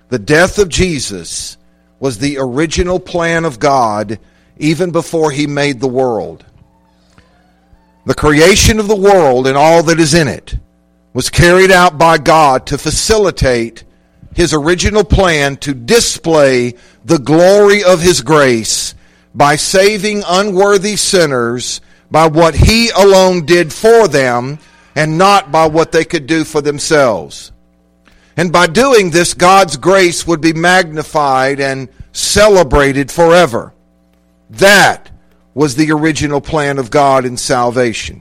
The death of Jesus was the original plan of God even before He made the world. The creation of the world and all that is in it was carried out by God to facilitate His original plan to display the glory of His grace by saving unworthy sinners by what He alone did for them and not by what they could do for themselves. And by doing this, God's grace would be magnified and celebrated forever. That was the original plan of God in salvation.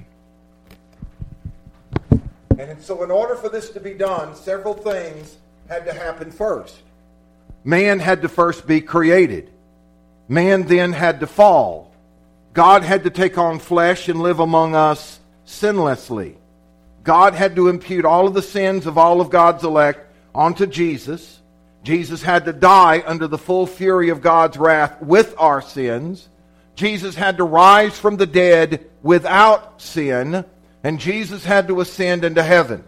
And so in order for this to be done, several things had to happen first. Man had to first be created. Man then had to fall. God had to take on flesh and live among us sinlessly. God had to impute all of the sins of all of God's elect onto Jesus. Jesus had to die under the full fury of God's wrath with our sins. Jesus had to rise from the dead without sin. And Jesus had to ascend into heaven.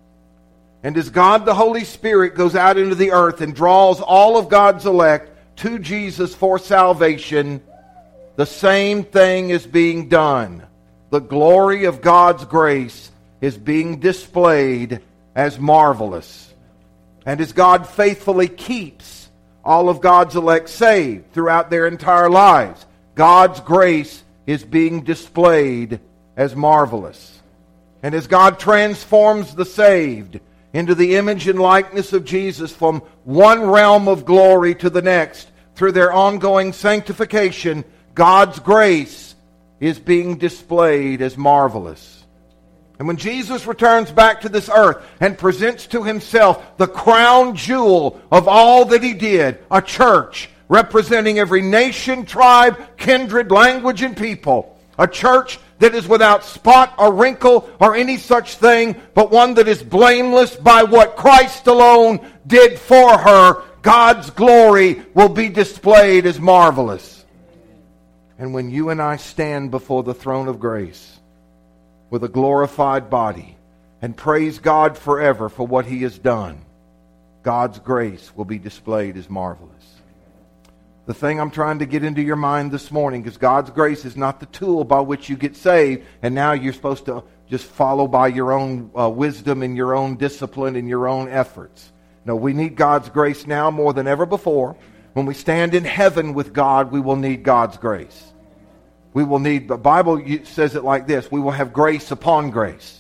And as God the Holy Spirit goes out into the earth and draws all of God's elect to Jesus for salvation, the same thing is being done. The glory of God's grace is being displayed as marvelous. And as God faithfully keeps all of God's elect saved throughout their entire lives, God's grace is being displayed as marvelous. And as God transforms the saved into the image and likeness of Jesus from one realm of glory to the next through their ongoing sanctification, God's grace is being displayed as marvelous. And when Jesus returns back to this earth and presents to Himself the crown jewel of all that He did, a church representing every nation, tribe, kindred, language, and people, a church that is without spot or wrinkle or any such thing, but one that is blameless by what Christ alone did for her, God's glory will be displayed as marvelous. And when you and I stand before the throne of grace with a glorified body and praise God forever for what He has done, God's grace will be displayed as marvelous. The thing I'm trying to get into your mind this morning is God's grace is not the tool by which you get saved, and now you're supposed to just follow by your own wisdom and your own discipline and your own efforts. No, we need God's grace now more than ever before. When we stand in heaven with God, we will need God's grace. We will need, the Bible says it like this, we will have grace upon grace.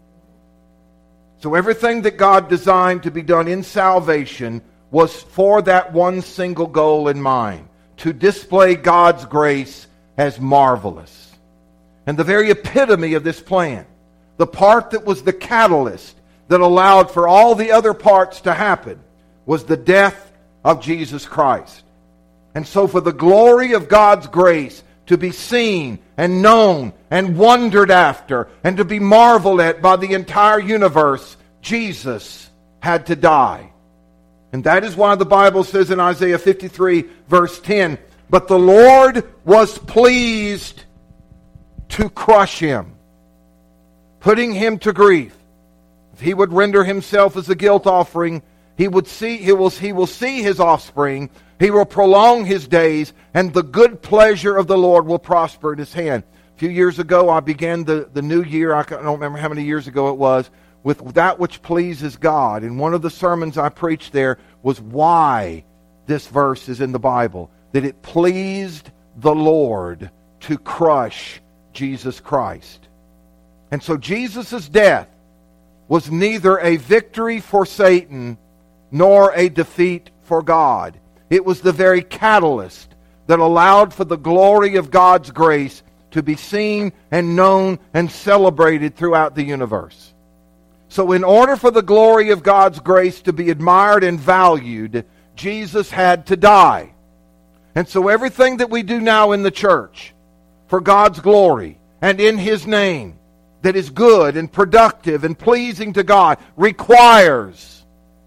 So everything that God designed to be done in salvation was for that one single goal in mind, to display God's grace as marvelous. And the very epitome of this plan, the part that was the catalyst that allowed for all the other parts to happen, was the death of Jesus Christ. And so for the glory of God's grace to be seen and known and wondered after and to be marveled at by the entire universe, Jesus had to die. And that is why the Bible says in Isaiah 53 verse 10, "But the Lord was pleased to crush Him, putting Him to grief. If He would render Himself as a guilt offering, He will see His offspring. He will prolong His days, and the good pleasure of the Lord will prosper in His hand." A few years ago, I began the new year, I don't remember how many years ago it was, with that which pleases God. And one of the sermons I preached there was why this verse is in the Bible. That it pleased the Lord to crush Jesus Christ. And so Jesus' death was neither a victory for Satan nor a defeat for God. It was the very catalyst that allowed for the glory of God's grace to be seen and known and celebrated throughout the universe. So in order for the glory of God's grace to be admired and valued, Jesus had to die. And so everything that we do now in the church for God's glory and in His name that is good and productive and pleasing to God requires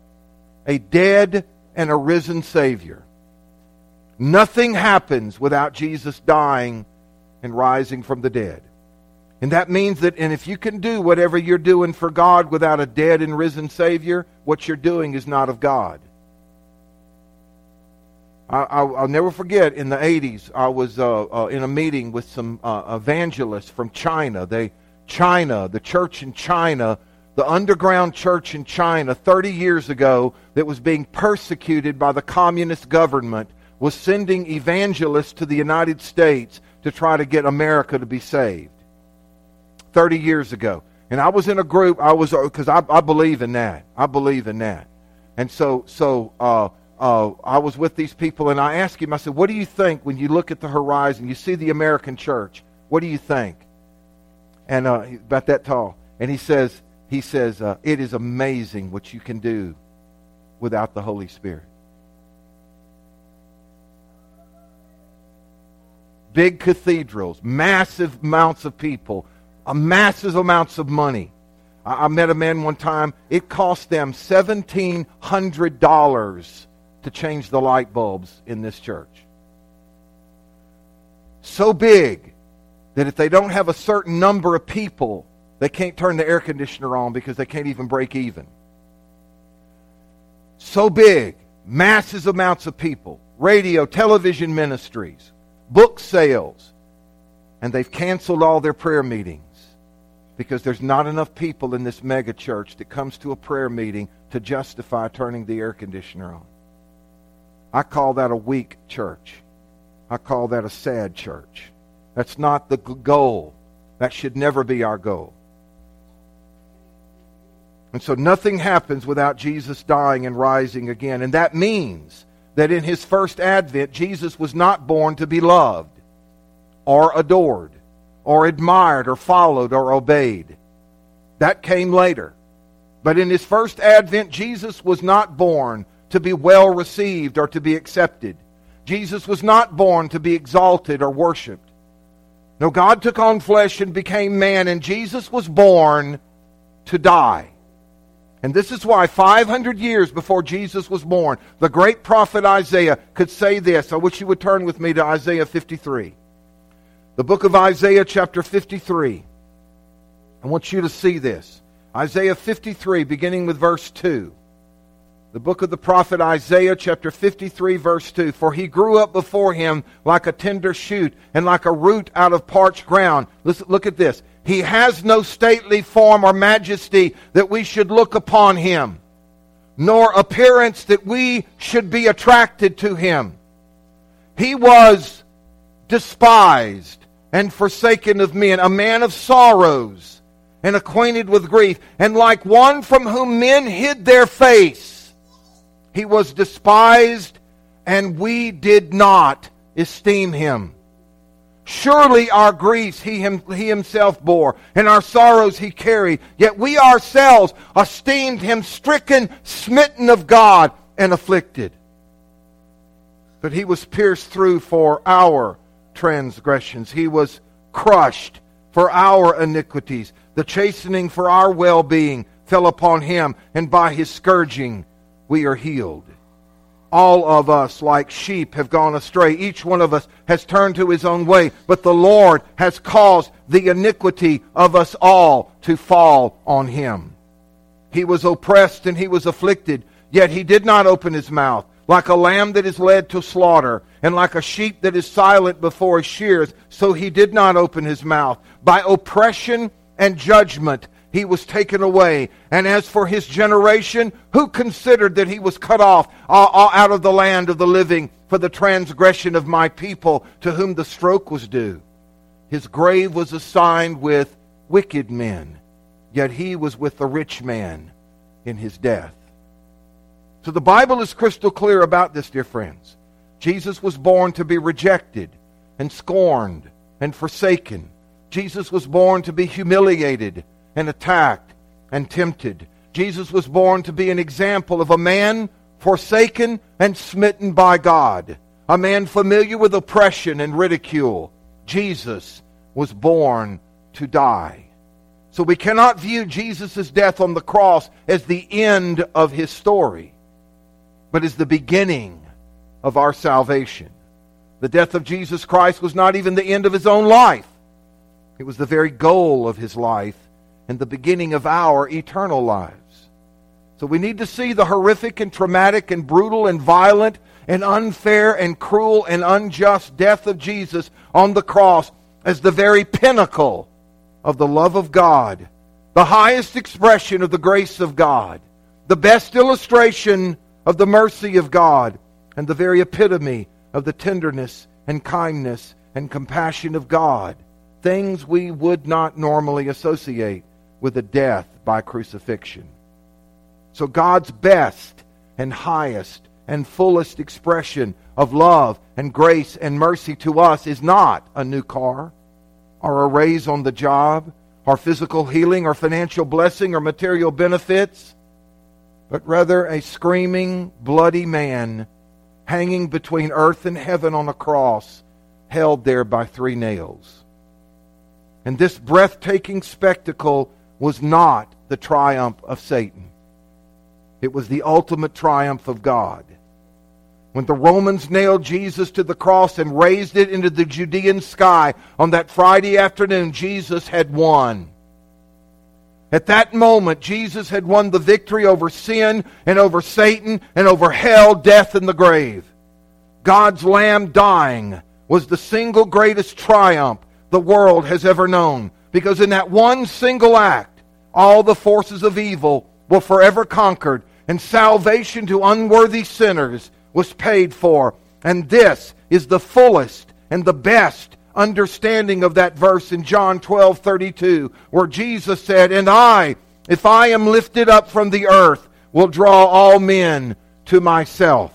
a dead and a risen Savior. Nothing happens without Jesus dying and rising from the dead. And that means that, and if you can do whatever you're doing for God without a dead and risen Savior, what you're doing is not of God. I'll never forget, in the 80s, I was in a meeting with some evangelists from China. The church in China, the underground church in China 30 years ago that was being persecuted by the communist government, was sending evangelists to the United States to try to get America to be saved. 30 years ago. And I was in a group, because I believe in that. I believe in that. And so I was with these people, and I asked him, I said, what do you think when you look at the horizon, you see the American church? What do you think? And about that tall. And he says, it is amazing what you can do without the Holy Spirit. Big cathedrals, massive amounts of people, massive amounts of money. I met a man one time, it cost them $1,700 to change the light bulbs in this church. So big that if they don't have a certain number of people, they can't turn the air conditioner on because they can't even break even. So big, massive amounts of people, radio, television ministries, book sales, and they've canceled all their prayer meetings because there's not enough people in this mega church that comes to a prayer meeting to justify turning the air conditioner on. I call that a weak church. I call that a sad church. That's not the goal. That should never be our goal. And so nothing happens without Jesus dying and rising again. And that means that in his first advent, Jesus was not born to be loved or adored or admired or followed or obeyed. That came later. But in his first advent, Jesus was not born to be well received or to be accepted. Jesus was not born to be exalted or worshipped. No, God took on flesh and became man, and Jesus was born to die. And this is why 500 years before Jesus was born, the great prophet Isaiah could say this. I wish you would turn with me to Isaiah 53. The book of Isaiah chapter 53. I want you to see this. Isaiah 53, beginning with verse 2. The book of the prophet Isaiah chapter 53, verse 2. For he grew up before him like a tender shoot and like a root out of parched ground. Listen, look at this. He has no stately form or majesty that we should look upon him, nor appearance that we should be attracted to him. He was despised and forsaken of men, a man of sorrows and acquainted with grief, and like one from whom men hid their face. He was despised, and we did not esteem him. Surely our griefs he himself bore, and our sorrows he carried. Yet we ourselves esteemed him stricken, smitten of God, and afflicted. But he was pierced through for our transgressions. He was crushed for our iniquities. The chastening for our well-being fell upon him, and by his scourging we are healed. All of us, like sheep, have gone astray. Each one of us has turned to his own way. But the Lord has caused the iniquity of us all to fall on him. He was oppressed and he was afflicted, yet he did not open his mouth. Like a lamb that is led to slaughter, and like a sheep that is silent before his shears, so he did not open his mouth. By oppression and judgment he was taken away. And as for his generation, who considered that he was cut off out of the land of the living for the transgression of my people, to whom the stroke was due? His grave was assigned with wicked men, yet he was with the rich man in his death. So the Bible is crystal clear about this, dear friends. Jesus was born to be rejected and scorned and forsaken. Jesus was born to be humiliated and attacked and tempted. Jesus was born to be an example of a man forsaken and smitten by God, a man familiar with oppression and ridicule. Jesus was born to die. So we cannot view Jesus' death on the cross as the end of his story, but as the beginning of our salvation. The death of Jesus Christ was not even the end of his own life. It was the very goal of his life and the beginning of our eternal lives. So we need to see the horrific and traumatic and brutal and violent and unfair and cruel and unjust death of Jesus on the cross as the very pinnacle of the love of God, the highest expression of the grace of God, the best illustration of the mercy of God, and the very epitome of the tenderness and kindness and compassion of God, things we would not normally associate with a death by crucifixion. So God's best and highest and fullest expression of love and grace and mercy to us is not a new car, or a raise on the job, or physical healing, or financial blessing, or material benefits, but rather a screaming, bloody man hanging between earth and heaven on a cross, held there by 3 nails. And this breathtaking spectacle was not the triumph of Satan. It was the ultimate triumph of God. When the Romans nailed Jesus to the cross and raised it into the Judean sky on that Friday afternoon, Jesus had won. At that moment, Jesus had won the victory over sin and over Satan and over hell, death, and the grave. God's Lamb dying was the single greatest triumph the world has ever known, because in that one single act, all the forces of evil were forever conquered, and salvation to unworthy sinners was paid for. And this is the fullest and the best understanding of that verse in John 12:32, where Jesus said, "And I, if I am lifted up from the earth, will draw all men to myself."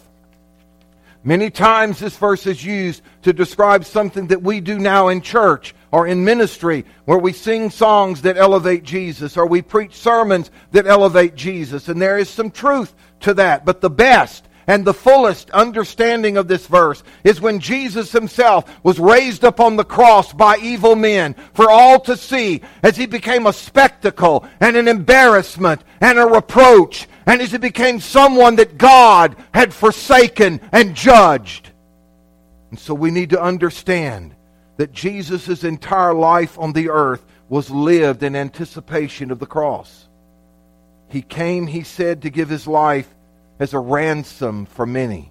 Many times this verse is used to describe something that we do now in church or in ministry, where we sing songs that elevate Jesus, or we preach sermons that elevate Jesus. And there is some truth to that. But the best and the fullest understanding of this verse is when Jesus himself was raised up on the cross by evil men for all to see, as he became a spectacle and an embarrassment and a reproach, and as he became someone that God had forsaken and judged. And so we need to understand that Jesus' entire life on the earth was lived in anticipation of the cross. He came, he said, to give his life as a ransom for many.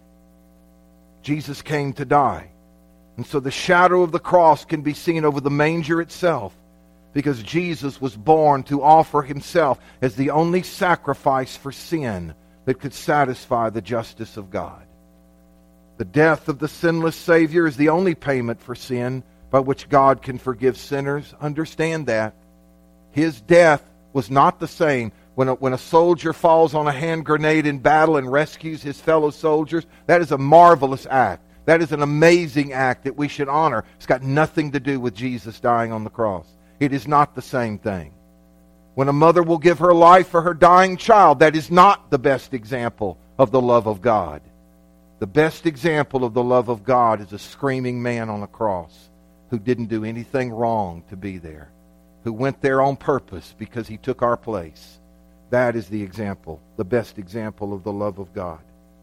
Jesus came to die. And so the shadow of the cross can be seen over the manger itself, because Jesus was born to offer himself as the only sacrifice for sin that could satisfy the justice of God. The death of the sinless Savior is the only payment for sin by which God can forgive sinners. Understand that. His death was not the same. When a soldier falls on a hand grenade in battle and rescues his fellow soldiers, that is a marvelous act. That is an amazing act that we should honor. It's got nothing to do with Jesus dying on the cross. It is not the same thing. When a mother will give her life for her dying child, that is not the best example of the love of God. The best example of the love of God is a screaming man on a cross who didn't do anything wrong to be there, who went there on purpose because he took our place. That is the example, the best example of the love of God.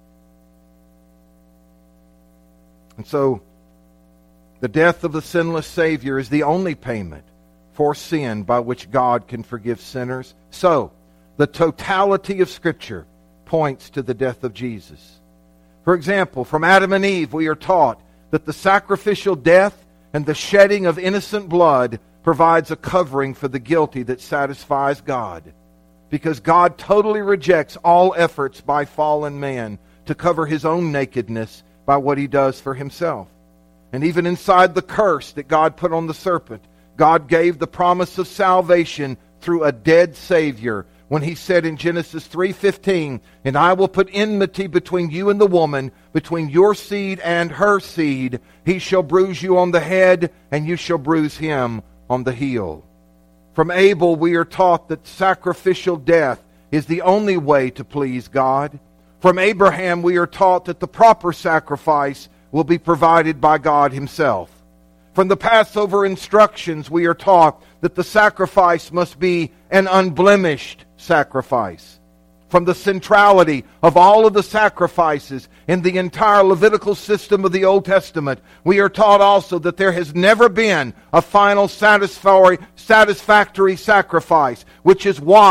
And so, the death of the sinless Savior is the only payment for sin by which God can forgive sinners. So, the totality of Scripture points to the death of Jesus. For example, from Adam and Eve, we are taught that the sacrificial death and the shedding of innocent blood provides a covering for the guilty that satisfies God, because God totally rejects all efforts by fallen man to cover his own nakedness by what he does for himself. And even inside the curse that God put on the serpent, God gave the promise of salvation through a dead Savior when he said in Genesis 3:15, "And I will put enmity between you and the woman, between your seed and her seed. He shall bruise you on the head, and you shall bruise him on the heel." From Abel, we are taught that sacrificial death is the only way to please God. From Abraham, we are taught that the proper sacrifice will be provided by God himself. From the Passover instructions, we are taught that the sacrifice must be an unblemished sacrifice. From the centrality of all of the sacrifices in the entire Levitical system of the Old Testament, we are taught also that there has never been a final satisfactory sacrifice, which is why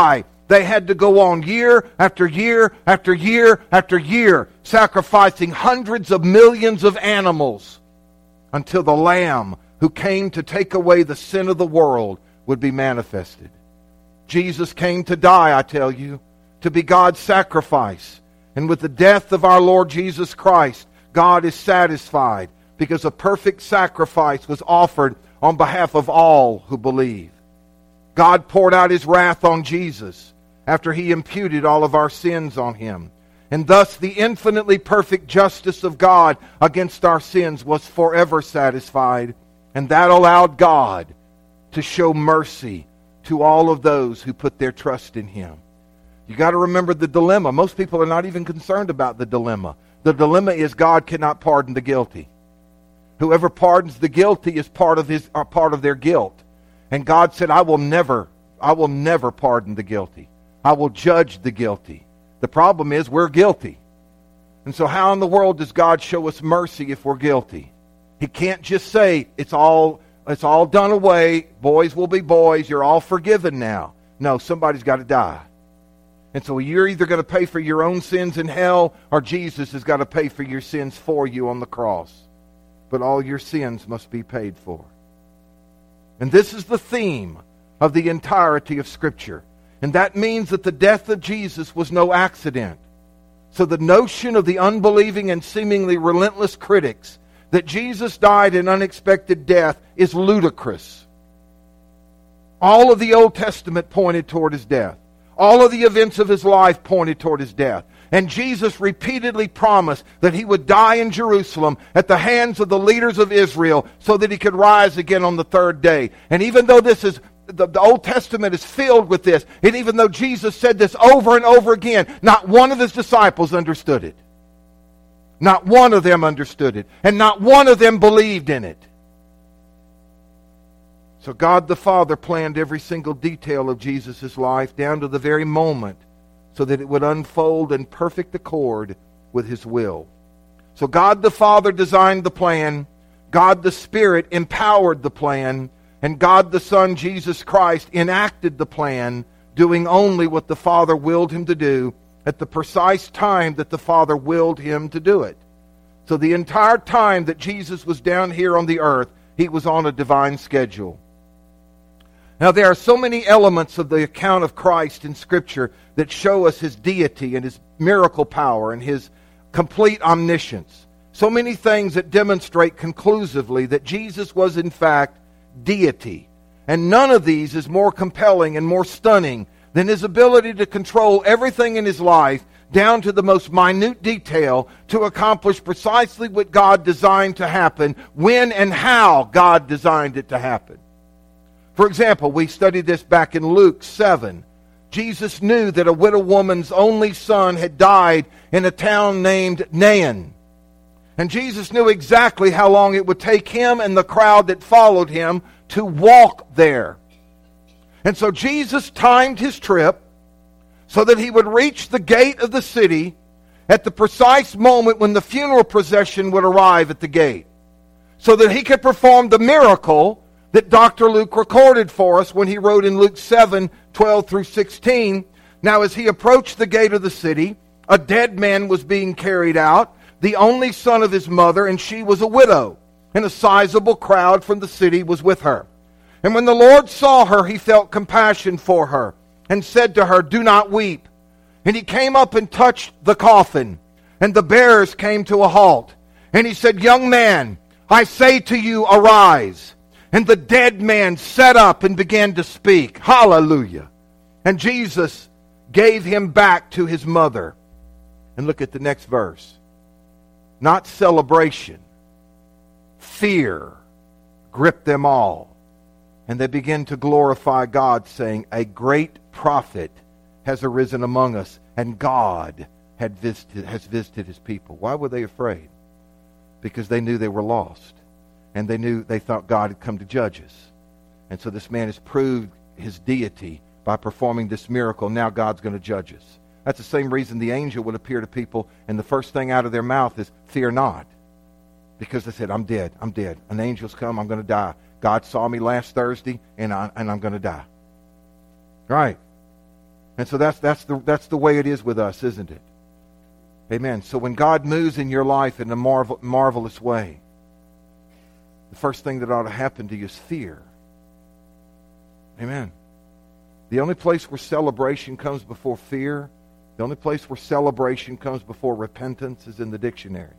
They had to go on year after year after year after year, sacrificing hundreds of millions of animals until the Lamb who came to take away the sin of the world would be manifested. Jesus came to die, I tell you, to be God's sacrifice. And with the death of our Lord Jesus Christ, God is satisfied because a perfect sacrifice was offered on behalf of all who believe. God poured out His wrath on Jesus after He imputed all of our sins on Him. And thus the infinitely perfect justice of God against our sins was forever satisfied. And that allowed God to show mercy to all of those who put their trust in Him. You got to remember the dilemma. Most people are not even concerned about the dilemma. The dilemma is God cannot pardon the guilty. Whoever pardons the guilty is part of their guilt. And God said, I will never pardon the guilty. I will judge the guilty. The problem is we're guilty. And so how in the world does God show us mercy if we're guilty? He can't just say, it's all done away, boys will be boys, you're all forgiven now. No, somebody's got to die. And so you're either going to pay for your own sins in hell, or Jesus has got to pay for your sins for you on the cross. But all your sins must be paid for. And this is the theme of the entirety of Scripture. And that means that the death of Jesus was no accident. So the notion of the unbelieving and seemingly relentless critics that Jesus died an unexpected death is ludicrous. All of the Old Testament pointed toward His death. All of the events of His life pointed toward His death. And Jesus repeatedly promised that He would die in Jerusalem at the hands of the leaders of Israel so that He could rise again on the third day. And even though this is the Old Testament is filled with this, and even though Jesus said this over and over again, not one of His disciples understood it. Not one of them understood it. And not one of them believed in it. So God the Father planned every single detail of Jesus' life down to the very moment so that it would unfold in perfect accord with His will. So God the Father designed the plan, God the Spirit empowered the plan, and God the Son, Jesus Christ, enacted the plan, doing only what the Father willed Him to do at the precise time that the Father willed Him to do it. So the entire time that Jesus was down here on the earth, He was on a divine schedule. Now, there are so many elements of the account of Christ in Scripture that show us His deity and His miracle power and His complete omniscience. So many things that demonstrate conclusively that Jesus was in fact deity. And none of these is more compelling and more stunning than His ability to control everything in His life down to the most minute detail to accomplish precisely what God designed to happen, when and how God designed it to happen. For example, we studied this back in Luke 7. Jesus knew that a widow woman's only son had died in a town named Nain. And Jesus knew exactly how long it would take Him and the crowd that followed Him to walk there. And so Jesus timed His trip so that He would reach the gate of the city at the precise moment when the funeral procession would arrive at the gate, so that He could perform the miracle that Dr. Luke recorded for us when he wrote in Luke 7:12 through 16. Now as He approached the gate of the city, a dead man was being carried out, the only son of his mother, and she was a widow, and a sizable crowd from the city was with her. And when the Lord saw her, He felt compassion for her, and said to her, "Do not weep." And He came up and touched the coffin, and the bearers came to a halt. And He said, "Young man, I say to you, arise." And the dead man sat up and began to speak. Hallelujah. And Jesus gave him back to his mother. And look at the next verse. Not celebration, fear gripped them all. And they began to glorify God, saying, "A great prophet has arisen among us, and God has visited His people." Why were they afraid? Because they knew they were lost. And they thought God had come to judge us. And so this man has proved his deity by performing this miracle. Now God's going to judge us. That's the same reason the angel would appear to people, and the first thing out of their mouth is, "Fear not." Because they said, I'm dead. An angel's come, I'm going to die. God saw me last Thursday, and I'm going to die. Right. And so that's the way it is with us, isn't it? Amen. So when God moves in your life in a marvelous way, the first thing that ought to happen to you is fear. Amen. The only place where celebration comes before fear, the only place where celebration comes before repentance is in the dictionary.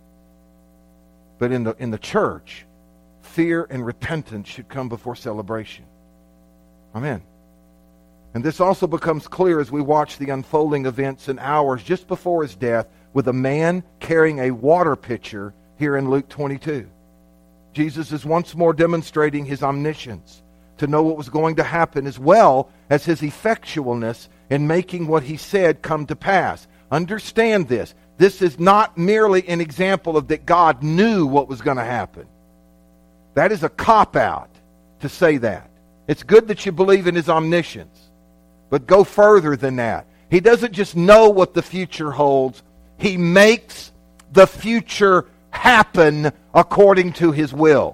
But in the church, fear and repentance should come before celebration. Amen. And this also becomes clear as we watch the unfolding events in hours just before his death with a man carrying a water pitcher here in Luke 22. Jesus is once more demonstrating his omniscience to know what was going to happen as well as his effectualness in making what he said come to pass. Understand this. This is not merely an example of that God knew what was going to happen. That is a cop-out to say that. It's good that you believe in his omniscience, but go further than that. He doesn't just know what the future holds. He makes the future happen according to his will.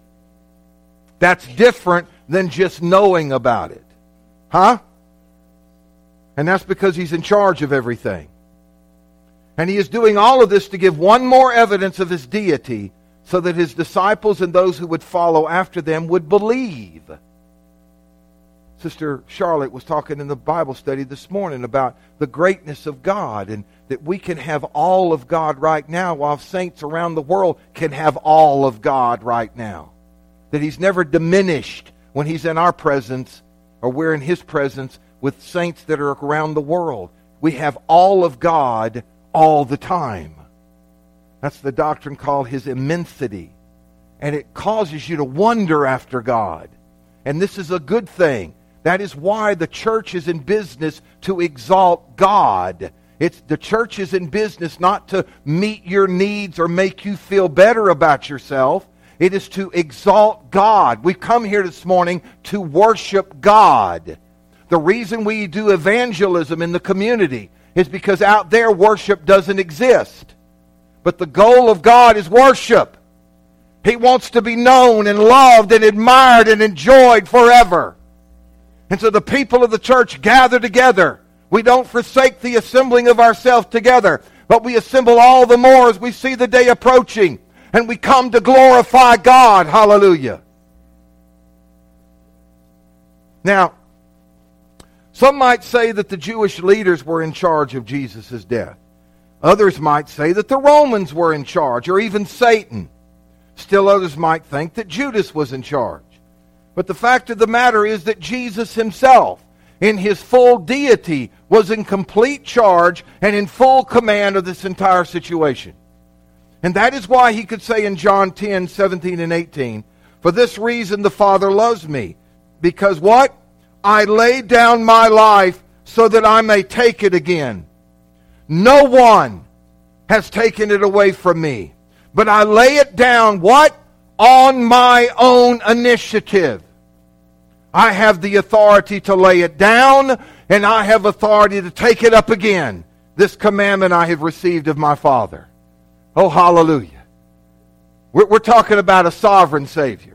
That's different than just knowing about it. Huh? And that's because he's in charge of everything. And he is doing all of this to give one more evidence of his deity so that his disciples and those who would follow after them would believe. Sister Charlotte was talking in the Bible study this morning about the greatness of God and that we can have all of God right now while saints around the world can have all of God right now. That he's never diminished when he's in our presence or we're in his presence with saints that are around the world. We have all of God all the time. That's the doctrine called his immensity. And it causes you to wonder after God. And this is a good thing. That is why the church is in business to exalt God. The church is in business not to meet your needs or make you feel better about yourself. It is to exalt God. We've come here this morning to worship God. The reason we do evangelism in the community is because out there worship doesn't exist. But the goal of God is worship. He wants to be known and loved and admired and enjoyed forever. And so the people of the church gather together. We don't forsake the assembling of ourselves together, but we assemble all the more as we see the day approaching. And we come to glorify God. Hallelujah. Now, some might say that the Jewish leaders were in charge of Jesus' death. Others might say that the Romans were in charge, or even Satan. Still others might think that Judas was in charge. But the fact of the matter is that Jesus himself, in his full deity, was in complete charge and in full command of this entire situation. And that is why he could say in John 10, 17 and 18, "For this reason the Father loves me, because what? I laid down my life so that I may take it again. No one has taken it away from me, but I lay it down, what? On my own initiative. I have the authority to lay it down, and I have authority to take it up again. This commandment I have received of my Father." Oh, hallelujah. We're talking about a sovereign Savior.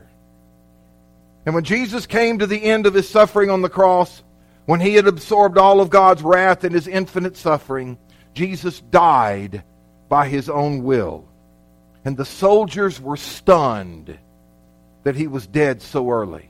And when Jesus came to the end of his suffering on the cross, when he had absorbed all of God's wrath and his infinite suffering, Jesus died by his own will. And the soldiers were stunned that he was dead so early.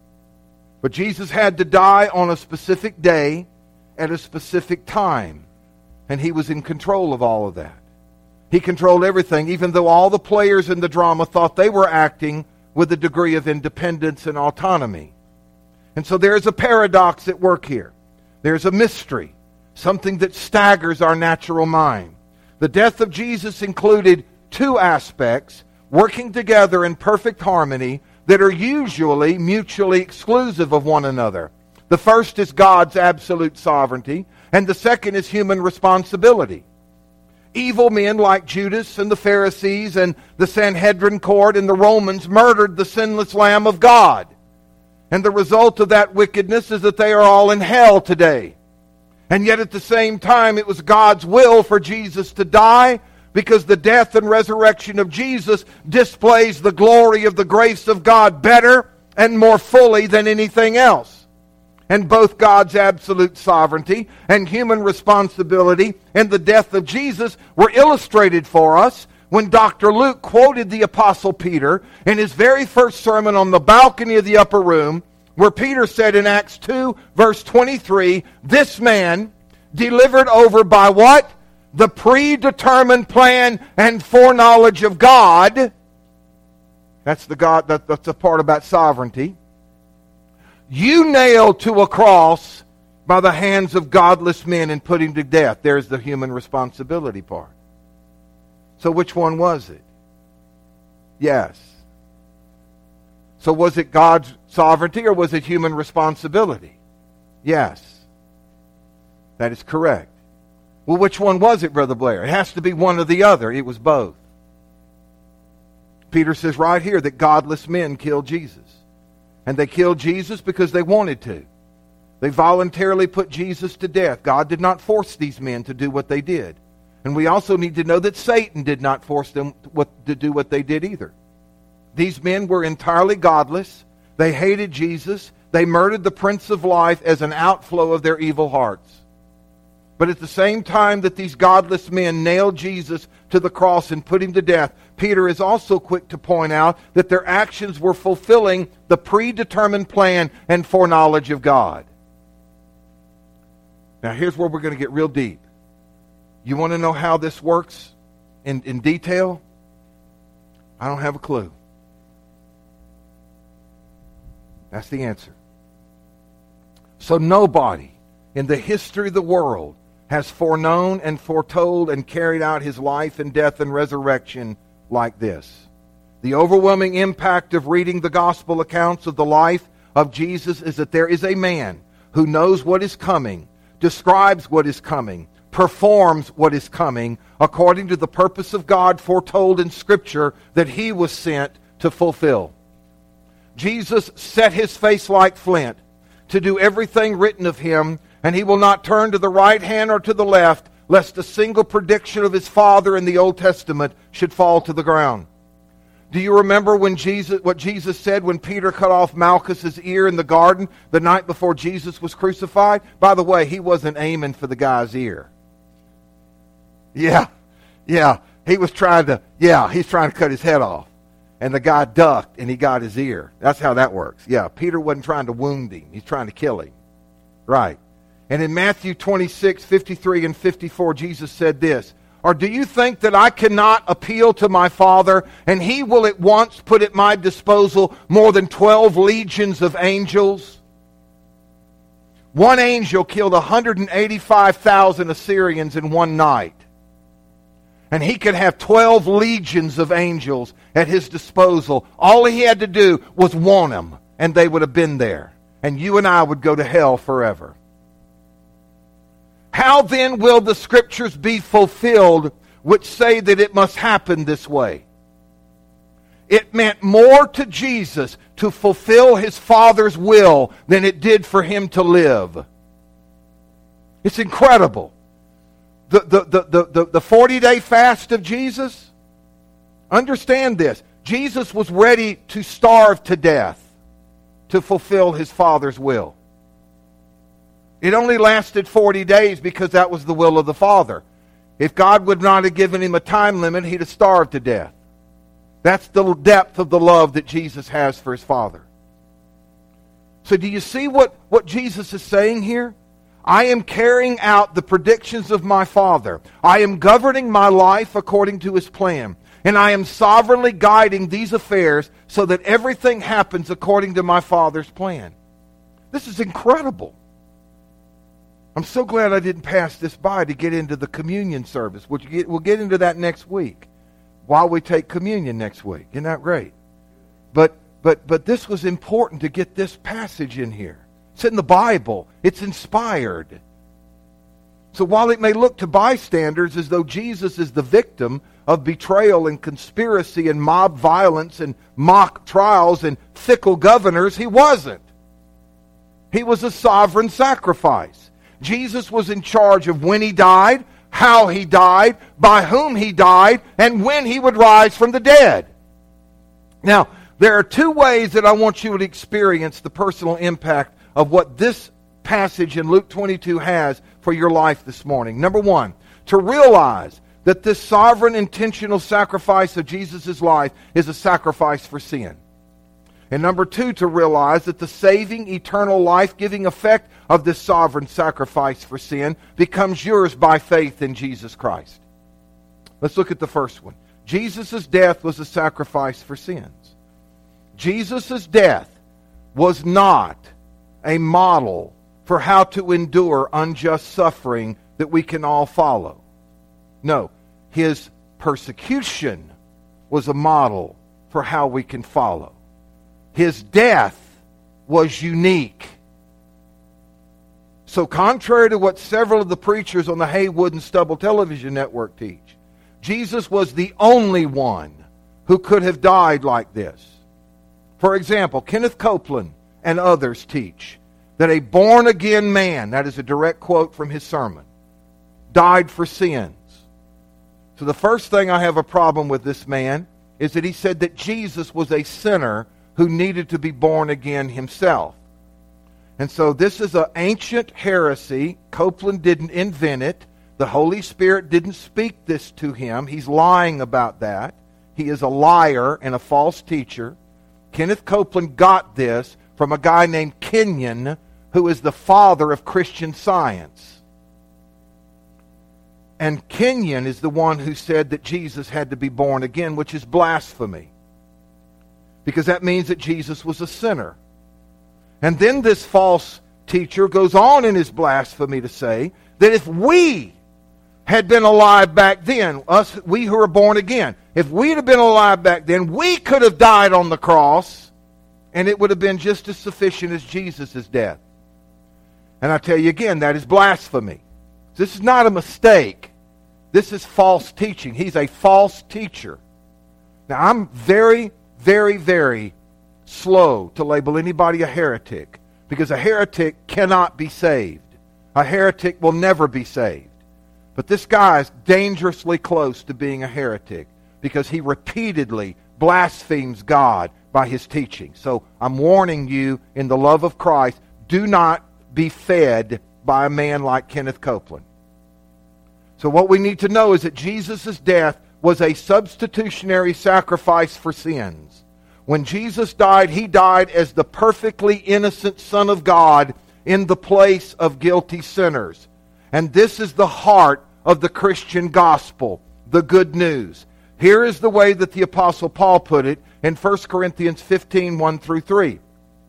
But Jesus had to die on a specific day at a specific time. And he was in control of all of that. He controlled everything, even though all the players in the drama thought they were acting with a degree of independence and autonomy. And so there's a paradox at work here. There's a mystery, something that staggers our natural mind. The death of Jesus included two aspects working together in perfect harmony that are usually mutually exclusive of one another. The first is God's absolute sovereignty, and the second is human responsibility. Evil men like Judas and the Pharisees and the Sanhedrin court and the Romans murdered the sinless Lamb of God. And the result of that wickedness is that they are all in hell today. And yet at the same time, it was God's will for Jesus to die, because the death and resurrection of Jesus displays the glory of the grace of God better and more fully than anything else. and both God's absolute sovereignty and human responsibility and the death of Jesus were illustrated for us when Dr. Luke quoted the Apostle Peter in his very first sermon on the balcony of the upper room, where Peter said in Acts 2, verse 23, "This man delivered over by" what? "The predetermined plan and foreknowledge of God." That's the part about sovereignty. "You nailed to a cross by the hands of godless men and put him to death." There's the human responsibility part. So which one was it? Yes. So was it God's sovereignty or was it human responsibility? Yes. That is correct. Well, which one was it, Brother Blair? It has to be one or the other. It was both. Peter says right here that godless men killed Jesus. And they killed Jesus because they wanted to. They voluntarily put Jesus to death. God did not force these men to do what they did. And we also need to know that Satan did not force them to do what they did either. These men were entirely godless. They hated Jesus. They murdered the Prince of Life as an outflow of their evil hearts. But at the same time that these godless men nailed Jesus to the cross and put him to death, Peter is also quick to point out that their actions were fulfilling the predetermined plan and foreknowledge of God. Now here's where we're going to get real deep. You want to know how this works in detail? I don't have a clue. That's the answer. So nobody in the history of the world has foreknown and foretold and carried out his life and death and resurrection like this. The overwhelming impact of reading the gospel accounts of the life of Jesus is that there is a man who knows what is coming, describes what is coming, performs what is coming according to the purpose of God foretold in Scripture that he was sent to fulfill. Jesus set his face like flint to do everything written of him, and he will not turn to the right hand or to the left, lest a single prediction of his Father in the Old Testament should fall to the ground. Do you remember what Jesus said when Peter cut off Malchus's ear in the garden the night before Jesus was crucified? By the way, he wasn't aiming for the guy's ear. Yeah, he's trying to cut his head off. And the guy ducked and he got his ear. That's how that works. Yeah, Peter wasn't trying to wound him. He's trying to kill him. Right. And in Matthew 26, 53 and 54, Jesus said this, "Or do you think that I cannot appeal to my Father, and he will at once put at my disposal more than 12 legions of angels?" One angel killed 185,000 Assyrians in one night. And he could have 12 legions of angels at his disposal. All he had to do was want them, and they would have been there. And you and I would go to hell forever. How then will the Scriptures be fulfilled which say that it must happen this way? It meant more to Jesus to fulfill his Father's will than it did for him to live. It's incredible. The 40-day fast of Jesus, understand this. Jesus was ready to starve to death to fulfill his Father's will. It only lasted 40 days because that was the will of the Father. If God would not have given him a time limit, he'd have starved to death. That's the depth of the love that Jesus has for his Father. So do you see what Jesus is saying here? I am carrying out the predictions of my Father. I am governing my life according to his plan. And I am sovereignly guiding these affairs so that everything happens according to my Father's plan. This is incredible. I'm so glad I didn't pass this by to get into the communion service. We'll get into that next week while we take communion next week. Isn't that great? But this was important to get this passage in here. It's in the Bible. It's inspired. So while it may look to bystanders as though Jesus is the victim of betrayal and conspiracy and mob violence and mock trials and fickle governors, he wasn't. He was a sovereign sacrifice. Jesus was in charge of when he died, how he died, by whom he died, and when he would rise from the dead. Now, there are two ways that I want you to experience the personal impact of what this passage in Luke 22 has for your life this morning. Number one, to realize that this sovereign, intentional sacrifice of Jesus' life is a sacrifice for sin. And number two, to realize that the saving, eternal, life-giving effect of this sovereign sacrifice for sin becomes yours by faith in Jesus Christ. Let's look at the first one. Jesus' death was a sacrifice for sins. Jesus' death was not a model for how to endure unjust suffering that we can all follow. No, his persecution was a model for how we can follow. His death was unique. So contrary to what several of the preachers on the Haywood and Stubble television network teach, Jesus was the only one who could have died like this. For example, Kenneth Copeland and others teach that a born-again man, that is a direct quote from his sermon, died for sins. So the first thing I have a problem with this man is that he said that Jesus was a sinner who needed to be born again himself. And so this is an ancient heresy. Copeland didn't invent it. The Holy Spirit didn't speak this to him. He's lying about that. He is a liar and a false teacher. Kenneth Copeland got this from a guy named Kenyon, who is the father of Christian Science. And Kenyon is the one who said that Jesus had to be born again, which is blasphemy, because that means that Jesus was a sinner. And then this false teacher goes on in his blasphemy to say that if we had been alive back then, we who are born again, if we'd have been alive back then, we could have died on the cross, and it would have been just as sufficient as Jesus' death. And I tell you again, that is blasphemy. This is not a mistake. This is false teaching. He's a false teacher. Now, I'm very, very, very slow to label anybody a heretic, because a heretic cannot be saved. A heretic will never be saved. But this guy is dangerously close to being a heretic, because he repeatedly blasphemes God by his teaching. So I'm warning you in the love of Christ, do not be fed by a man like Kenneth Copeland. So what we need to know is that Jesus' death was a substitutionary sacrifice for sins. When Jesus died, he died as the perfectly innocent Son of God in the place of guilty sinners. And this is the heart of the Christian gospel, the good news. Here is the way that the Apostle Paul put it in 1 Corinthians 15, 1 through 3.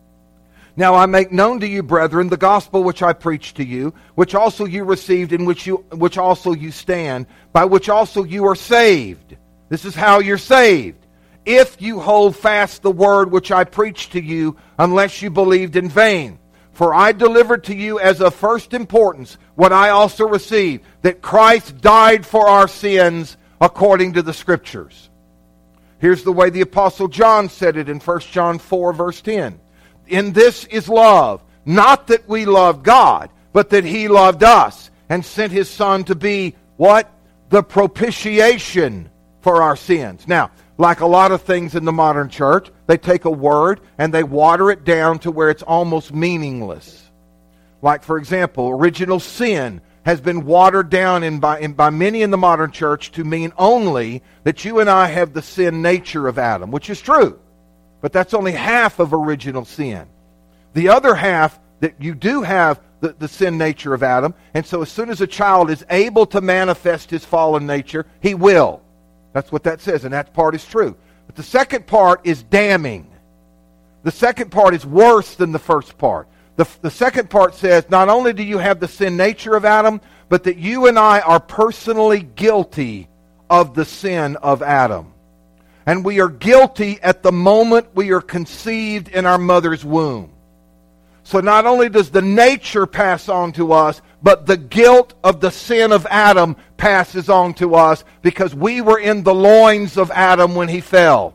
Now I make known to you, brethren, the gospel which I preached to you, which also you received, in which also you stand, by which also you are saved. This is how you're saved. If you hold fast the word which I preached to you, unless you believed in vain. For I delivered to you as of first importance what I also received, that Christ died for our sins according to the Scriptures. Here's the way the Apostle John said it in 1 John 4, verse 10. In this is love, not that we loved God, but that He loved us and sent His Son to be, what? The propitiation for our sins. Now, like a lot of things in the modern church, they take a word and they water it down to where it's almost meaningless. Like, for example, original sin has been watered down by many in the modern church to mean only that you and I have the sin nature of Adam, which is true. But that's only half of original sin. The other half, that you do have the sin nature of Adam, and so as soon as a child is able to manifest his fallen nature, he will. That's what that says, and that part is true. But the second part is damning. The second part is worse than the first part. The second part says, not only do you have the sin nature of Adam, but that you and I are personally guilty of the sin of Adam. And we are guilty at the moment we are conceived in our mother's womb. So not only does the nature pass on to us, but the guilt of the sin of Adam passes on to us, because we were in the loins of Adam when he fell.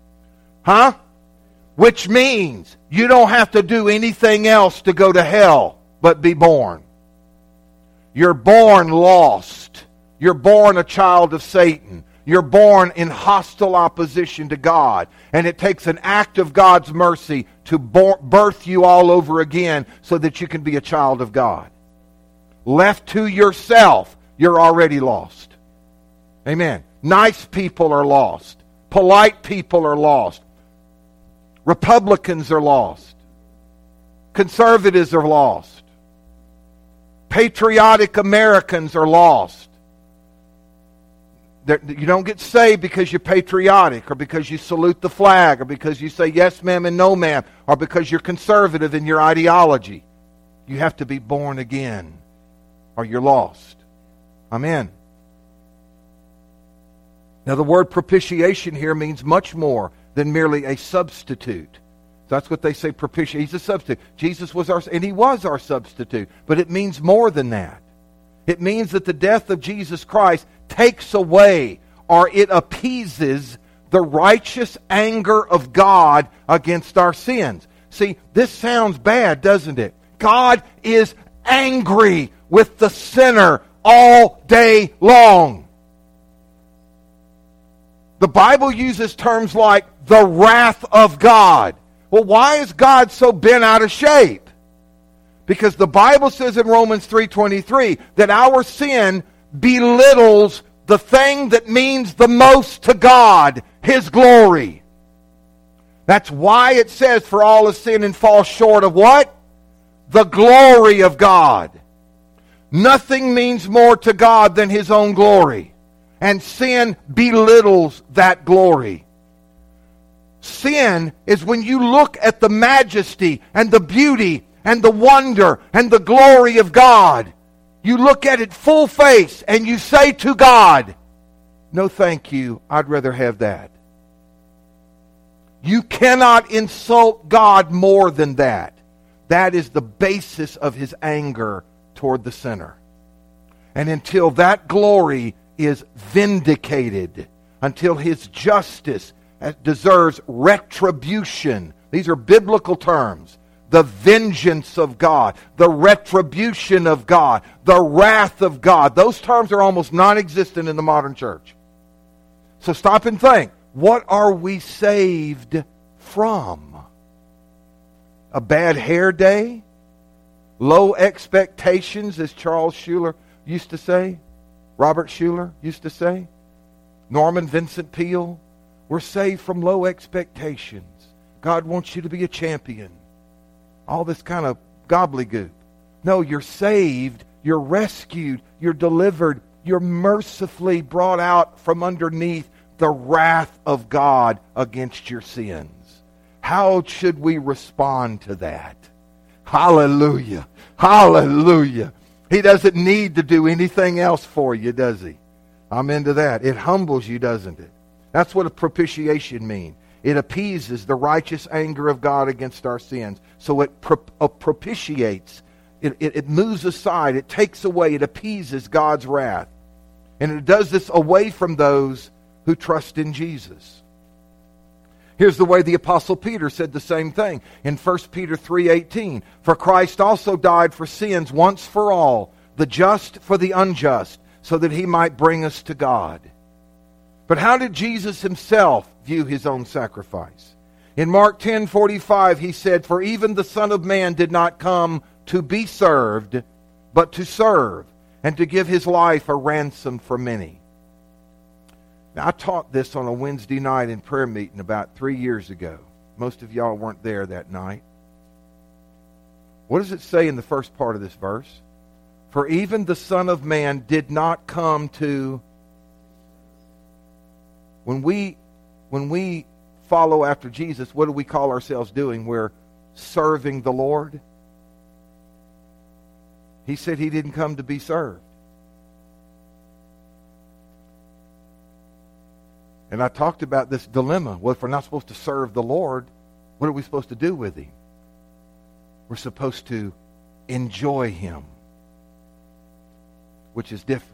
Huh? Which means you don't have to do anything else to go to hell but be born. You're born lost. You're born a child of Satan. You're born in hostile opposition to God. And it takes an act of God's mercy to birth you all over again so that you can be a child of God. Left to yourself, you're already lost. Amen. Nice people are lost. Polite people are lost. Republicans are lost. Conservatives are lost. Patriotic Americans are lost. You don't get saved because you're patriotic, or because you salute the flag, or because you say yes ma'am and no ma'am, or because you're conservative in your ideology. You have to be born again, or you're lost. Amen. Now the word propitiation here means much more than merely a substitute. That's what they say, propitiation. He's a substitute. Jesus was and He was our substitute. But it means more than that. It means that the death of Jesus Christ takes away, or it appeases, the righteous anger of God against our sins. See, this sounds bad, doesn't it? God is angry with the sinner all day long. The Bible uses terms like the wrath of God. Well, why is God so bent out of shape? Because the Bible says in Romans 3:23 that our sin belittles the thing that means the most to God, His glory. That's why it says, for all have sinned and fall short of what? The glory of God. Nothing means more to God than His own glory. And sin belittles that glory. Sin is when you look at the majesty and the beauty and the wonder and the glory of God. You look at it full face and you say to God, no thank you, I'd rather have that. You cannot insult God more than that. That is the basis of His anger toward the sinner. And until that glory is vindicated, until His justice deserves retribution. These are biblical terms. The vengeance of God, the retribution of God, the wrath of God. Those terms are almost non-existent in the modern church. So stop and think. What are we saved from? A bad hair day? Low expectations, as Charles Schuller used to say? Robert Schuller used to say? Norman Vincent Peale? We're saved from low expectations. God wants you to be a champion. All this kind of gobbledygook. No, you're saved, you're rescued, you're delivered, you're mercifully brought out from underneath the wrath of God against your sins. How should we respond to that? Hallelujah. Hallelujah. He doesn't need to do anything else for you, does He? I'm into that. It humbles you, doesn't it? That's what a propitiation means. It appeases the righteous anger of God against our sins. So it propitiates. It moves aside. It takes away. It appeases God's wrath. And it does this away from those who trust in Jesus. Here's the way the Apostle Peter said the same thing in 1 Peter 3:18. For Christ also died for sins once for all, the just for the unjust, so that He might bring us to God. But how did Jesus Himself view His own sacrifice? In Mark 10:45 He said, for even the Son of Man did not come to be served, but to serve, and to give His life a ransom for many. Now, I taught this on a Wednesday night in prayer meeting about 3 years ago. Most of y'all weren't there that night. What does it say in the first part of this verse? For even the Son of Man did not come to... When we follow after Jesus, what do we call ourselves doing? We're serving the Lord. He said He didn't come to be served. And I talked about this dilemma. Well, if we're not supposed to serve the Lord, what are we supposed to do with Him? We're supposed to enjoy Him, which is different.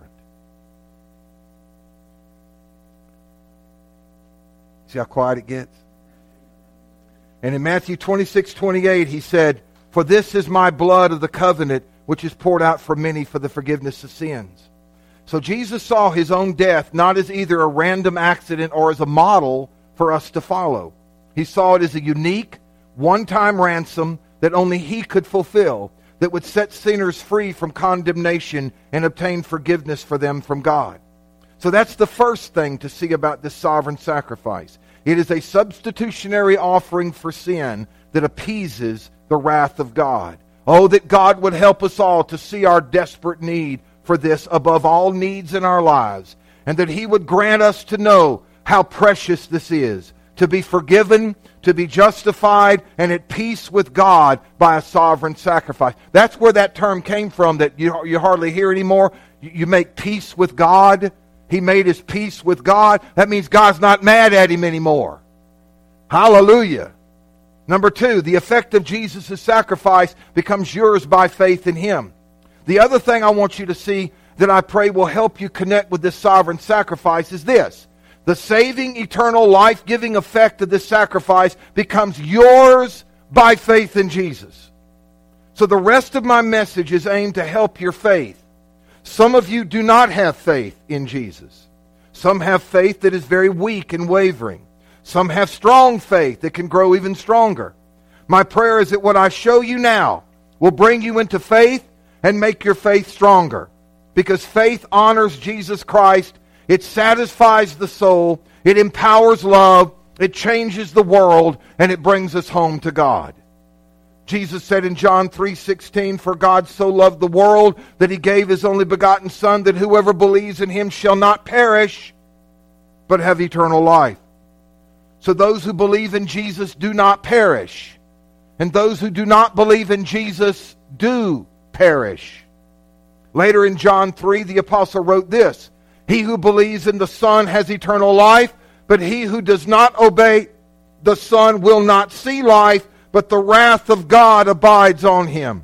See how quiet it gets? And in Matthew 26:28, He said, for this is my blood of the covenant, which is poured out for many for the forgiveness of sins. So Jesus saw his own death not as either a random accident or as a model for us to follow. He saw it as a unique, one-time ransom that only he could fulfill, that would set sinners free from condemnation and obtain forgiveness for them from God. So that's the first thing to see about this sovereign sacrifice. It is a substitutionary offering for sin that appeases the wrath of God. Oh, that God would help us all to see our desperate need for this above all needs in our lives, and that he would grant us to know how precious this is, to be forgiven, to be justified, and at peace with God by a sovereign sacrifice. That's where that term came from that you hardly hear anymore. You make peace with God. He made his peace with God. That means God's not mad at him anymore. Hallelujah. Number two, the effect of Jesus' sacrifice becomes yours by faith in him. The other thing I want you to see that I pray will help you connect with this sovereign sacrifice is this. The saving, eternal, life-giving effect of this sacrifice becomes yours by faith in Jesus. So the rest of my message is aimed to help your faith. Some of you do not have faith in Jesus. Some have faith that is very weak and wavering. Some have strong faith that can grow even stronger. My prayer is that what I show you now will bring you into faith and make your faith stronger. Because faith honors Jesus Christ. It satisfies the soul. It empowers love. It changes the world. And it brings us home to God. Jesus said in John 3:16, "For God so loved the world that he gave his only begotten Son, that whoever believes in him shall not perish, but have eternal life." So those who believe in Jesus do not perish. And those who do not believe in Jesus do perish. Later in John 3, the apostle wrote this, "He who believes in the Son has eternal life, but he who does not obey the Son will not see life, but the wrath of God abides on him."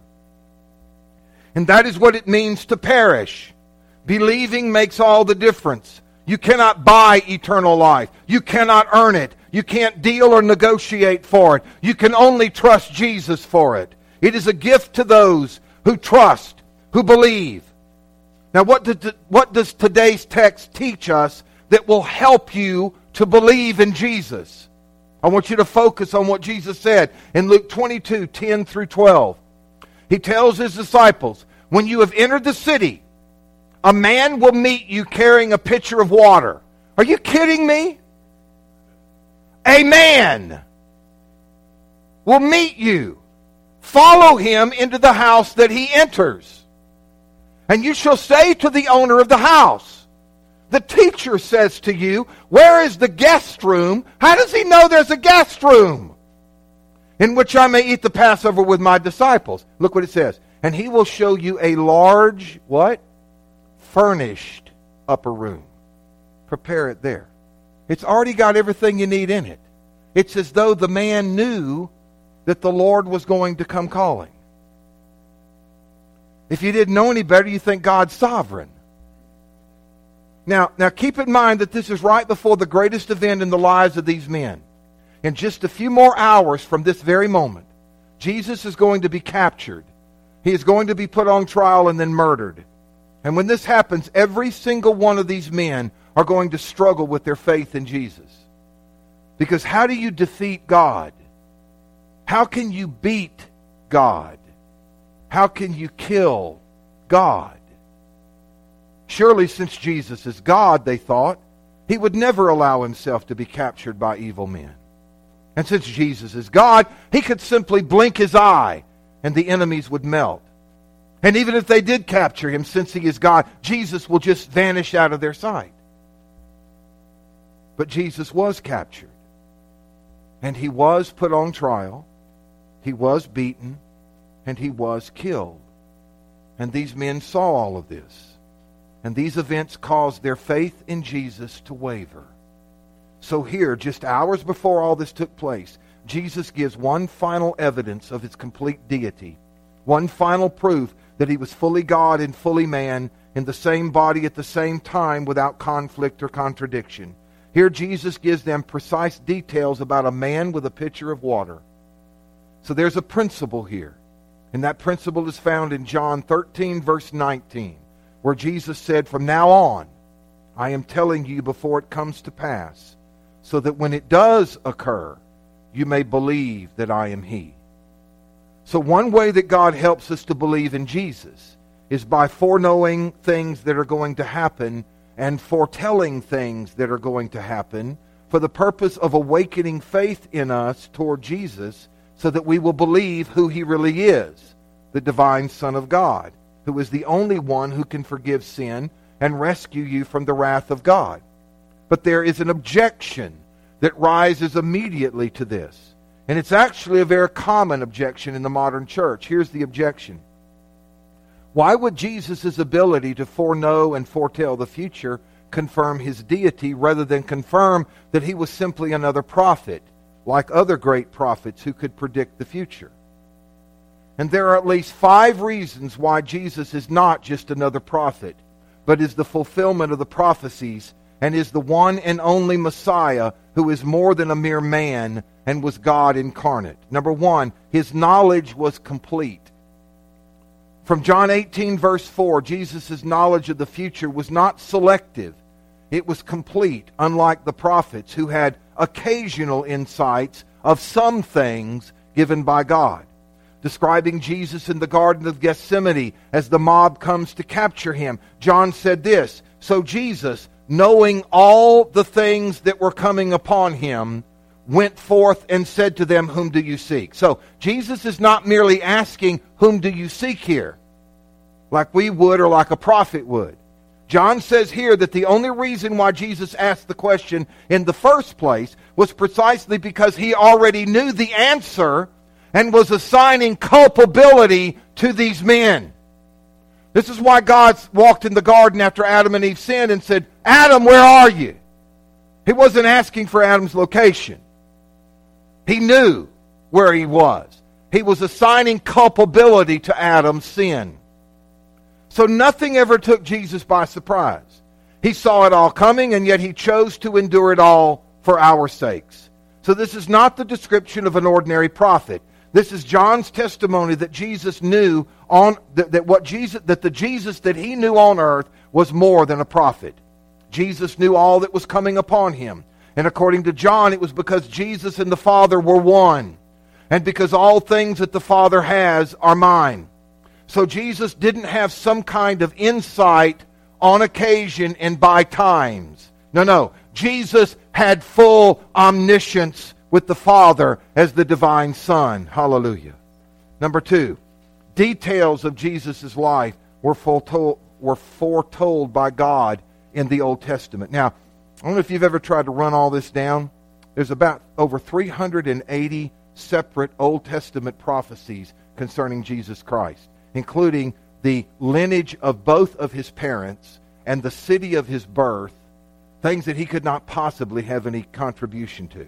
And that is what it means to perish. Believing makes all the difference. You cannot buy eternal life. You cannot earn it. You can't deal or negotiate for it. You can only trust Jesus for it. It is a gift to those who trust, who believe. Now, what does today's text teach us that will help you to believe in Jesus? I want you to focus on what Jesus said in Luke 22:10 through 12. He tells his disciples, "When you have entered the city, a man will meet you carrying a pitcher of water." Are you kidding me? A man will meet you. Follow him into the house that he enters. And you shall say to the owner of the house, "The teacher says to you, where is the guest room?" How does he know there's a guest room? "In which I may eat the Passover with my disciples." Look what it says. "And he will show you a large," what? "Furnished upper room." Prepare it there. It's already got everything you need in it. It's as though the man knew that the Lord was going to come calling. If you didn't know any better, you think God's sovereign. Now keep in mind that this is right before the greatest event in the lives of these men. In just a few more hours from this very moment, Jesus is going to be captured. He is going to be put on trial and then murdered. And when this happens, every single one of these men are going to struggle with their faith in Jesus. Because how do you defeat God? How can you beat God? How can you kill God? Surely since Jesus is God, they thought, he would never allow himself to be captured by evil men. And since Jesus is God, he could simply blink his eye and the enemies would melt. And even if they did capture him, since he is God, Jesus will just vanish out of their sight. But Jesus was captured. And he was put on trial. He was beaten. And he was killed. And these men saw all of this. And these events caused their faith in Jesus to waver. So here, just hours before all this took place, Jesus gives one final evidence of his complete deity. One final proof that he was fully God and fully man in the same body at the same time without conflict or contradiction. Here Jesus gives them precise details about a man with a pitcher of water. So there's a principle here. And that principle is found in John 13, verse 19. where Jesus said, "From now on, I am telling you before it comes to pass, so that when it does occur, you may believe that I am He." So one way that God helps us to believe in Jesus is by foreknowing things that are going to happen and foretelling things that are going to happen for the purpose of awakening faith in us toward Jesus, so that we will believe who He really is, the divine Son of God, who is the only one who can forgive sin and rescue you from the wrath of God. But there is an objection that rises immediately to this. And it's actually a very common objection in the modern church. Here's the objection. Why would Jesus' ability to foreknow and foretell the future confirm His deity rather than confirm that He was simply another prophet, like other great prophets who could predict the future? And there are at least 5 reasons why Jesus is not just another prophet, but is the fulfillment of the prophecies and is the one and only Messiah who is more than a mere man and was God incarnate. Number 1, His knowledge was complete. From John 18, verse 4, Jesus' knowledge of the future was not selective. It was complete, unlike the prophets who had occasional insights of some things given by God. Describing Jesus in the Garden of Gethsemane as the mob comes to capture Him, John said this, "So Jesus, knowing all the things that were coming upon Him, went forth and said to them, 'Whom do you seek?'" So Jesus is not merely asking, "Whom do you seek here?" like we would or like a prophet would. John says here that the only reason why Jesus asked the question in the first place was precisely because He already knew the answer and was assigning culpability to these men. This is why God walked in the garden after Adam and Eve sinned and said, "Adam, where are you?" He wasn't asking for Adam's location. He knew where he was. He was assigning culpability to Adam's sin. So nothing ever took Jesus by surprise. He saw it all coming, and yet He chose to endure it all for our sakes. So this is not the description of an ordinary prophet. This is John's testimony that Jesus knew that the Jesus that He knew on earth was more than a prophet. Jesus knew all that was coming upon Him. And according to John, it was because Jesus and the Father were one. And because all things that the Father has are mine. So Jesus didn't have some kind of insight on occasion and by times. No. Jesus had full omniscience with the Father as the divine Son. Hallelujah. Number 2, details of Jesus' life were foretold by God in the Old Testament. Now, I don't know if you've ever tried to run all this down. There's about over 380 separate Old Testament prophecies concerning Jesus Christ, including the lineage of both of His parents and the city of His birth, things that He could not possibly have any contribution to.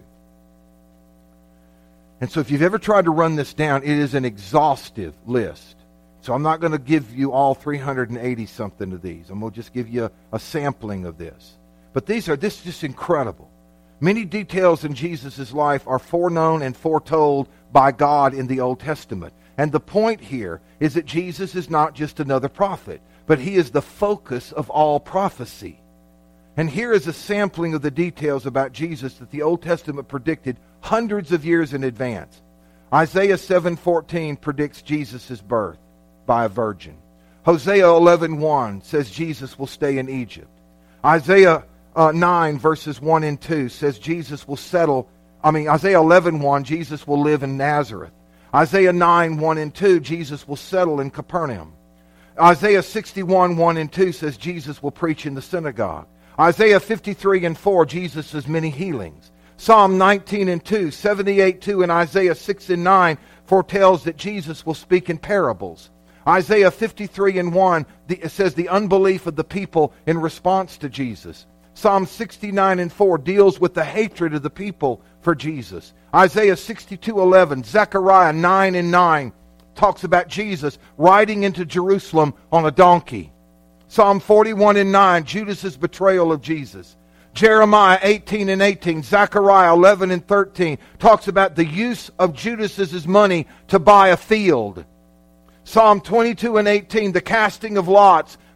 And so if you've ever tried to run this down, it is an exhaustive list. So I'm not going to give you all 380-something of these. I'm going to just give you a sampling of this. But this is just incredible. Many details in Jesus' life are foreknown and foretold by God in the Old Testament. And the point here is that Jesus is not just another prophet, but He is the focus of all prophecy. And here is a sampling of the details about Jesus that the Old Testament predicted hundreds of years in advance. Isaiah 7:14 predicts Jesus' birth by a virgin. Hosea 11:1 says Jesus will stay in Egypt. Isaiah 9 verses 1 and 2 says Jesus will Isaiah 11:1, Jesus will live in Nazareth. Isaiah 9:1 and 2, Jesus will settle in Capernaum. Isaiah 61:1 and 2 says Jesus will preach in the synagogue. Isaiah 53:4, Jesus' many healings. Psalm 19:2, 78:2, and Isaiah 6:9 foretells that Jesus will speak in parables. Isaiah 53:1 says the unbelief of the people in response to Jesus. Psalm 69:4 deals with the hatred of the people for Jesus. Isaiah 62:11, Zechariah 9:9 talks about Jesus riding into Jerusalem on a donkey. Psalm 41:9, Judas' betrayal of Jesus. Jeremiah 18:18, Zechariah 11:13 talks about the use of Judas' money to buy a field. Psalm 22:18, the casting of lots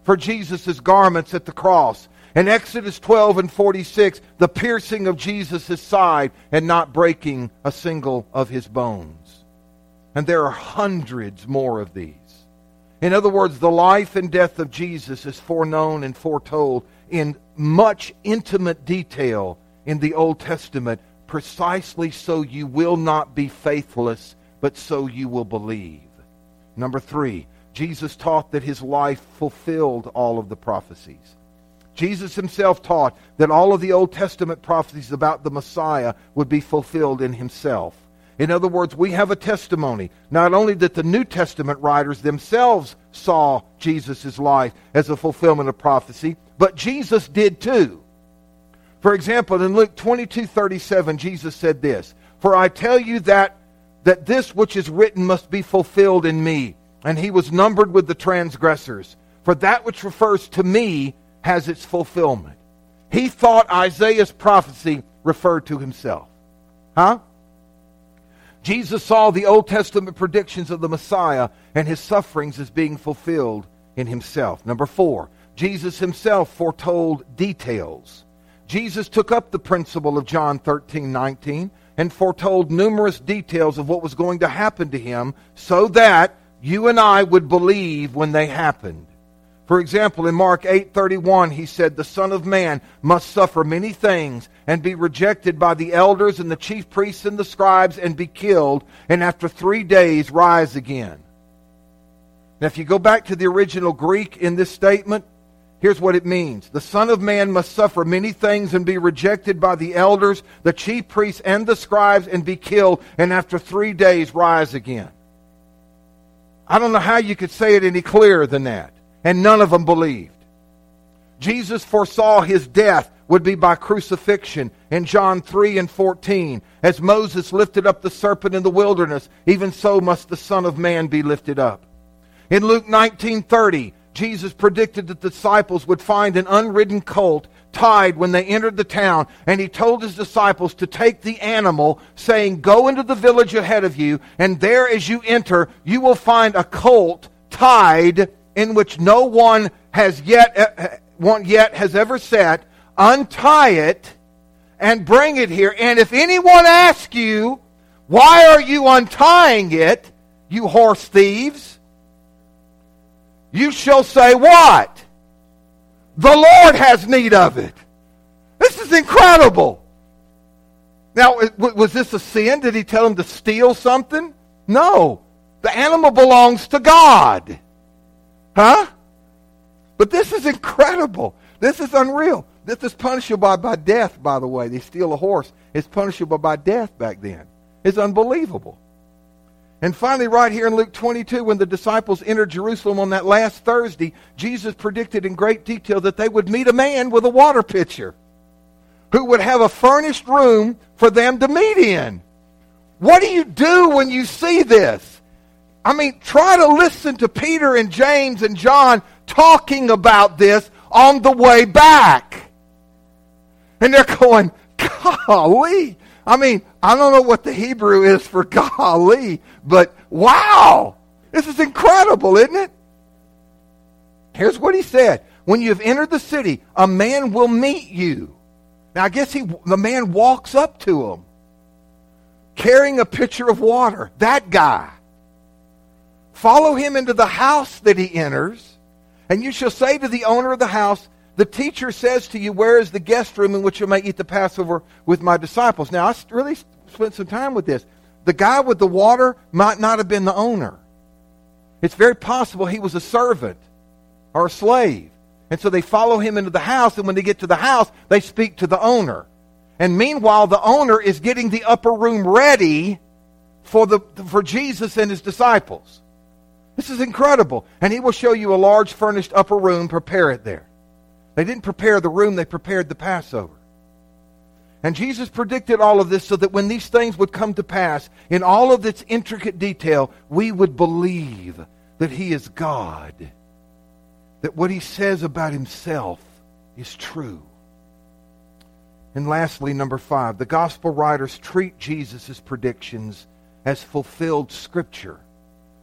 for Jesus' garments at the cross. In Exodus 12 and 46, the piercing of Jesus' side and not breaking a single of his bones. And there are hundreds more of these. In other words, the life and death of Jesus is foreknown and foretold in much intimate detail in the Old Testament, precisely so you will not be faithless, but so you will believe. Number 3, Jesus taught that his life fulfilled all of the prophecies. Jesus himself taught that all of the Old Testament prophecies about the Messiah would be fulfilled in himself. In other words, we have a testimony, not only that the New Testament writers themselves saw Jesus' life as a fulfillment of prophecy, but Jesus did too. For example, in Luke 22:37, Jesus said this, "For I tell you that this which is written must be fulfilled in me. And he was numbered with the transgressors. For that which refers to me has its fulfillment." He thought Isaiah's prophecy referred to himself. Jesus saw the Old Testament predictions of the Messiah and his sufferings as being fulfilled in himself. Number 4, Jesus himself foretold details. Jesus took up the principle of John 13:19 and foretold numerous details of what was going to happen to him so that you and I would believe when they happened. For example, in Mark 8:31, he said, "The Son of Man must suffer many things and be rejected by the elders and the chief priests and the scribes and be killed, and after 3 days rise again." Now, if you go back to the original Greek in this statement, here's what it means. The Son of Man must suffer many things and be rejected by the elders, the chief priests, and the scribes and be killed, and after 3 days rise again. I don't know how you could say it any clearer than that. And none of them believed. Jesus foresaw his death would be by crucifixion in John 3 and 14. As Moses lifted up the serpent in the wilderness, even so must the Son of Man be lifted up. In Luke 19:30, Jesus predicted that the disciples would find an unridden colt tied when they entered the town, and he told his disciples to take the animal, saying, "Go into the village ahead of you, and there as you enter, you will find a colt tied in which no one has yet has ever sat. Untie it and bring it here. And if anyone asks you, why are you untying it, you horse thieves? You shall say what? The Lord has need of it." This is incredible. Now, was this a sin? Did he tell him to steal something? No. The animal belongs to God. But this is incredible. This is unreal. This is punishable by death, by the way. They steal a horse. It's punishable by death back then. It's unbelievable. And finally, right here in Luke 22, when the disciples entered Jerusalem on that last Thursday, Jesus predicted in great detail that they would meet a man with a water pitcher who would have a furnished room for them to meet in. What do you do when you see this? I mean, try to listen to Peter and James and John talking about this on the way back. And they're going, golly. I mean, I don't know what the Hebrew is for golly, but wow. This is incredible, isn't it? Here's what he said. When you have entered the city, a man will meet you. Now, I guess the man walks up to him, carrying a pitcher of water. That guy. Follow him into the house that he enters, and you shall say to the owner of the house, "The teacher says to you, where is the guest room in which you may eat the Passover with my disciples?" Now, I really spent some time with this. The guy with the water might not have been the owner. It's very possible he was a servant or a slave. And so they follow him into the house, and when they get to the house, they speak to the owner. And meanwhile, the owner is getting the upper room ready for Jesus and his disciples. This is incredible. And he will show you a large furnished upper room. Prepare it there. They didn't prepare the room, they prepared the Passover. And Jesus predicted all of this so that when these things would come to pass, in all of its intricate detail, we would believe that he is God. That what he says about himself is true. And lastly, number 5, the gospel writers treat Jesus' predictions as fulfilled Scripture.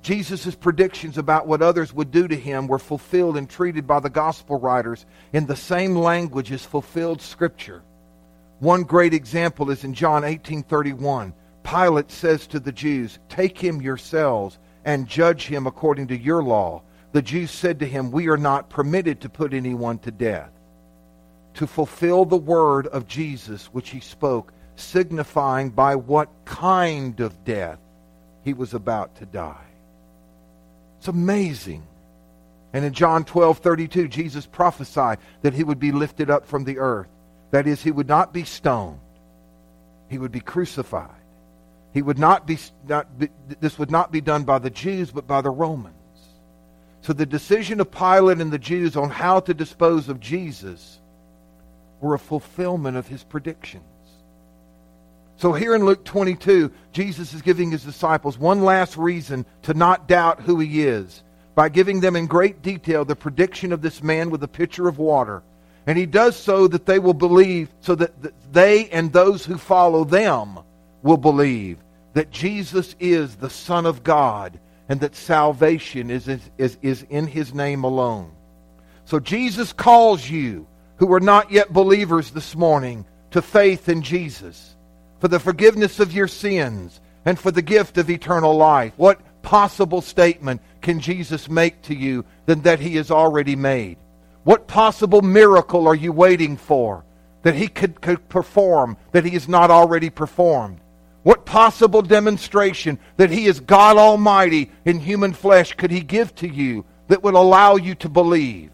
Jesus' predictions about what others would do to him were fulfilled and treated by the gospel writers in the same language as fulfilled Scripture. One great example is in John 18:31. Pilate says to the Jews, "Take him yourselves and judge him according to your law." The Jews said to him, "We are not permitted to put anyone to death," to fulfill the word of Jesus which he spoke, signifying by what kind of death he was about to die. It's amazing. And in John 12:32, Jesus prophesied that he would be lifted up from the earth. That is, he would not be stoned. He would be crucified. He would this would not be done by the Jews, but by the Romans. So the decision of Pilate and the Jews on how to dispose of Jesus were a fulfillment of his predictions. So here in Luke 22, Jesus is giving his disciples one last reason to not doubt who he is by giving them in great detail the prediction of this man with a pitcher of water. And he does so that they will believe, so that they and those who follow them will believe that Jesus is the Son of God and that salvation is in his name alone. So Jesus calls you who are not yet believers this morning to faith in Jesus for the forgiveness of your sins and for the gift of eternal life. What possible statement can Jesus make to you than that he has already made? What possible miracle are you waiting for that he could perform that he has not already performed? What possible demonstration that he is God Almighty in human flesh could he give to you that would allow you to believe?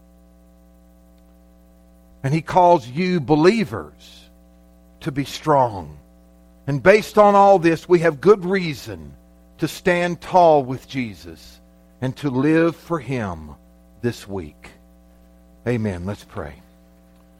And he calls you believers to be strong. And based on all this, we have good reason to stand tall with Jesus and to live for him this week. Amen. Let's pray.